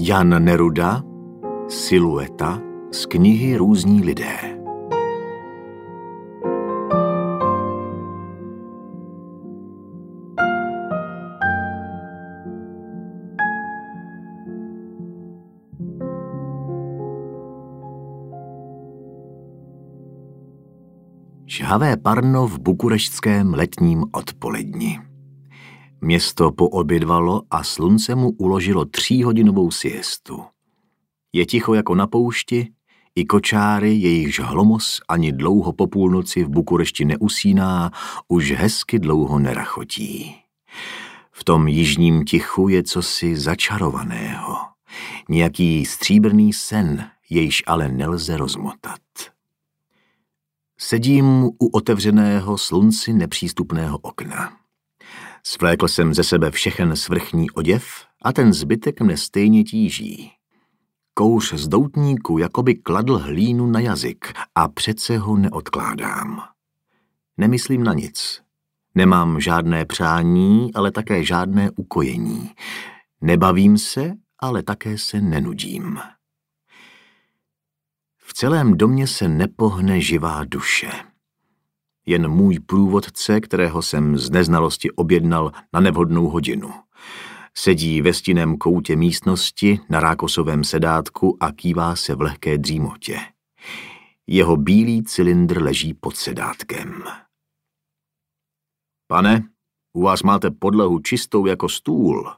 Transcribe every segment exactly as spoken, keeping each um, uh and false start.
Jan Neruda, Silueta z knihy Různí lidé. Žhavé parno v bukureštském letním odpoledni. Město poobědvalo a slunce mu uložilo tříhodinovou siestu. Je ticho jako na poušti, i kočáry, jejichž hlomos ani dlouho po půlnoci v Bukurešti neusíná, už hezky dlouho nerachotí. V tom jižním tichu je cosi začarovaného, nějaký stříbrný sen, jejž ale nelze rozmotat. Sedím u otevřeného slunci nepřístupného okna. Svlékl jsem ze sebe všechen svrchní oděv a ten zbytek mne stejně tíží. Kouř z doutníku jakoby kladl hlínu na jazyk a přece ho neodkládám. Nemyslím na nic. Nemám žádné přání, ale také žádné ukojení. Nebavím se, ale také se nenudím. V celém domě se nepohne živá duše. Jen můj průvodce, kterého jsem z neznalosti objednal na nevhodnou hodinu. Sedí ve stinném koutě místnosti na rákosovém sedátku a kývá se v lehké dřímotě. Jeho bílý cylindr leží pod sedátkem. Pane, u vás máte podlahu čistou jako stůl.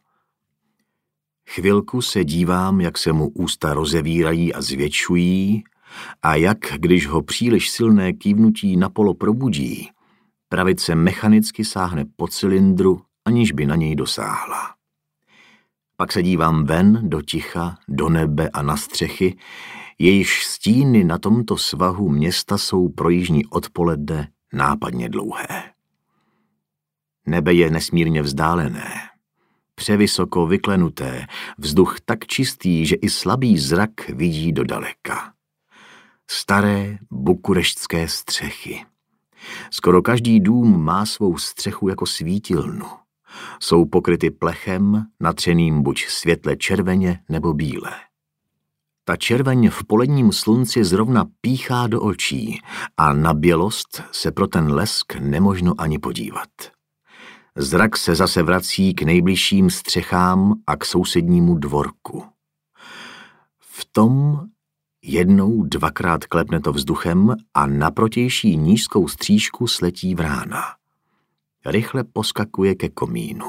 Chvilku se dívám, jak se mu ústa rozevírají a zvětšují, a jak, když ho příliš silné kývnutí napolo probudí, pravice mechanicky sáhne po cylindru, aniž by na něj dosáhla. Pak se dívám ven, do ticha, do nebe a na střechy, jejichž stíny na tomto svahu města jsou pro jižní odpoledne nápadně dlouhé. Nebe je nesmírně vzdálené, převysoko vyklenuté, vzduch tak čistý, že i slabý zrak vidí do daleka. Staré bukureštské střechy. Skoro každý dům má svou střechu jako svítilnu. Jsou pokryty plechem, natřeným buď světle červeně nebo bíle. Ta červeň v poledním slunci zrovna píchá do očí a na bělost se pro ten lesk nemožno ani podívat. Zrak se zase vrací k nejbližším střechám a k sousednímu dvorku. V tom jednou dvakrát klepne to vzduchem a na protější nížskou střížku sletí vrána. Rychle poskakuje ke komínu.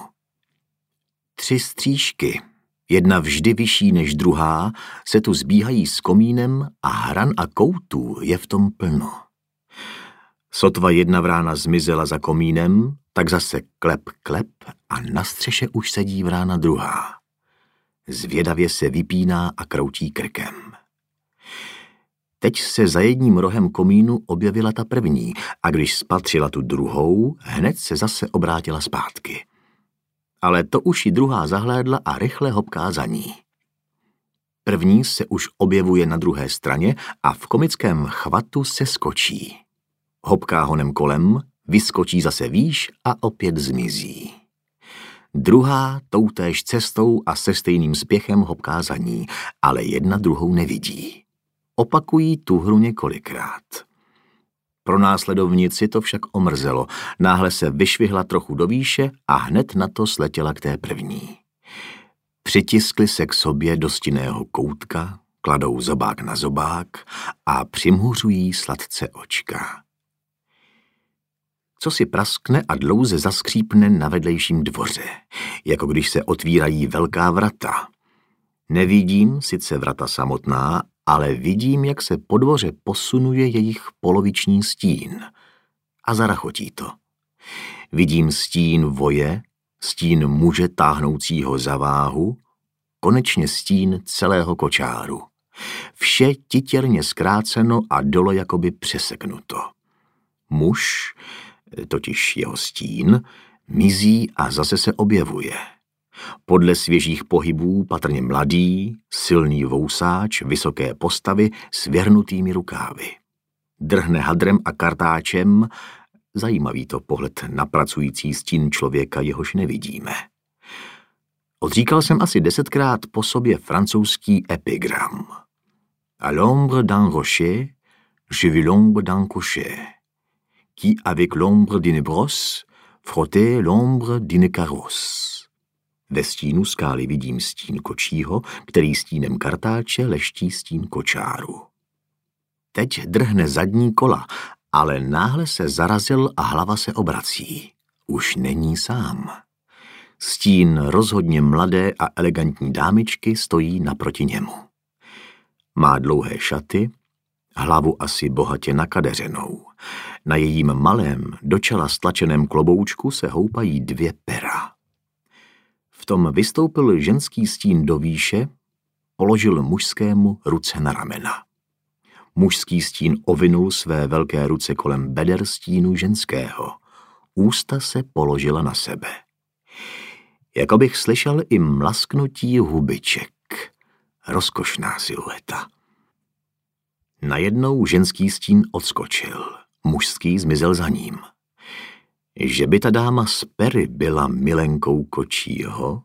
Tři střížky, jedna vždy vyšší než druhá, se tu zbíhají s komínem a hran a koutů je v tom plno. Sotva jedna vrána zmizela za komínem, tak zase klep, klep a na střeše už sedí vrána druhá. Zvědavě se vypíná a kroutí krkem. Teď se za jedním rohem komínu objevila ta první a když spatřila tu druhou, hned se zase obrátila zpátky. Ale to už ji druhá zahlédla a rychle hopká za ní. První se už objevuje na druhé straně a v komickém chvatu se skočí. Hopká honem kolem, vyskočí zase výš a opět zmizí. Druhá toutéž cestou a se stejným spěchem hopká za ní, ale jedna druhou nevidí. Opakují tu hru několikrát. Pro následovnici to však omrzelo. Náhle se vyšvihla trochu do výše a hned na to sletěla k té první. Přitiskli se k sobě do stinného koutka, kladou zobák na zobák a přimhuřují sladce očka. Co si praskne a dlouze zaskřípne na vedlejším dvoře, jako když se otvírají velká vrata. Nevidím sice vrata samotná, ale vidím, jak se po dvoře posunuje jejich poloviční stín. A zarachotí to. Vidím stín voje, stín muže táhnoucího za váhu, konečně stín celého kočáru. Vše titěrně zkráceno a dole jakoby přeseknuto. Muž, totiž jeho stín, mizí a zase se objevuje. Podle svěžích pohybů patrně mladý, silný vousáč, vysoké postavy s věhnutými rukávy. Drhne hadrem a kartáčem, zajímavý to pohled na pracující stín člověka, jehož nevidíme. Odříkal jsem asi desetkrát po sobě francouzský epigram. À l'ombre d'un rocher, je vis l'ombre d'un cocher, qui avec l'ombre d'une brosse frottait l'ombre d'une carrosse. Ve stínu skály vidím stín kočího, který stínem kartáče leští stín kočáru. Teď drhne zadní kola, ale náhle se zarazil a hlava se obrací. Už není sám. Stín rozhodně mladé a elegantní dámičky stojí naproti němu. Má dlouhé šaty, hlavu asi bohatě nakadeřenou. Na jejím malém, do čela stlačeném kloboučku se houpají dvě pera. V tom vystoupil ženský stín do výše, položil mužskému ruce na ramena. Mužský stín ovinul své velké ruce kolem beder stínu ženského. Ústa se položila na sebe. Jako bych slyšel i mlasknutí hubiček. Rozkošná silueta. Najednou ženský stín odskočil. Mužský zmizel za ním. Že by ta dáma z pery byla milenkou kočího?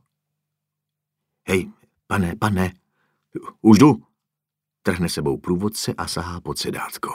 Hej, pane, pane, už jdu. Trhne sebou průvodce a sahá pod sedátko.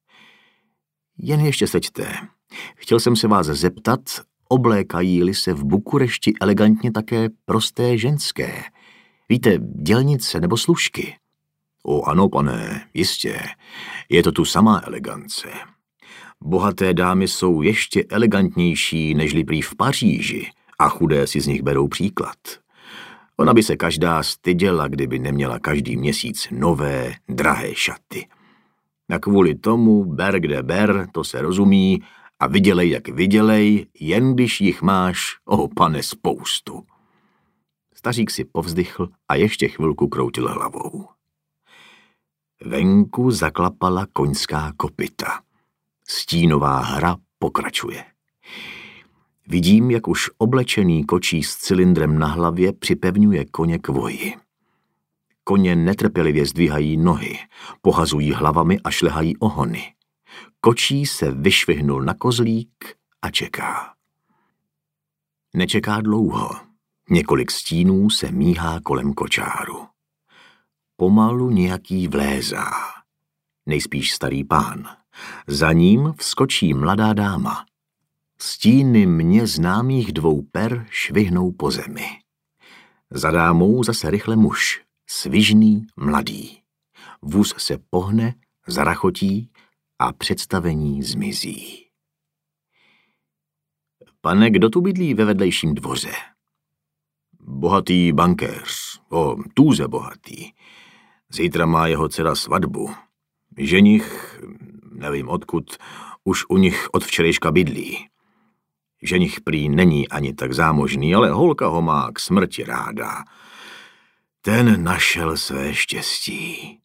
Jen ještě seďte. Chtěl jsem se vás zeptat, oblékají-li se v Bukurešti elegantně také prosté ženské? Víte, dělnice nebo služky? O ano, pane, jistě. Je to tu samá elegance. Bohaté dámy jsou ještě elegantnější nežli prý v Paříži a chudé si z nich berou příklad. Ona by se každá styděla, kdyby neměla každý měsíc nové, drahé šaty. A kvůli tomu ber kde ber, to se rozumí, a vydělej jak vydělej, jen když jich máš, o pane, spoustu. Stařík si povzdychl a ještě chvilku kroutil hlavou. Venku zaklapala koňská kopyta. Stínová hra pokračuje. Vidím, jak už oblečený kočí s cylindrem na hlavě připevňuje koně k voji. Koně netrpělivě zdvíhají nohy, pohazují hlavami a šlehají ohony. Kočí se vyšvihnul na kozlík a čeká. Nečeká dlouho. Několik stínů se míhá kolem kočáru. Pomalu nějaký vlézá. Nejspíš starý pán. Za ním vskočí mladá dáma. Stíny mně známých dvou per švihnou po zemi. Za dámou zase rychle muž, svižný, mladý. Vůz se pohne, zarachotí a představení zmizí. Pane, kdo tu bydlí ve vedlejším dvoře? Bohatý bankéř, o, tůze bohatý. Zítra má jeho dcera svatbu. Ženich, nevím odkud, už u nich od včerejška bydlí. Ženich prý není ani tak zámožný, ale holka ho má k smrti ráda. Ten našel své štěstí.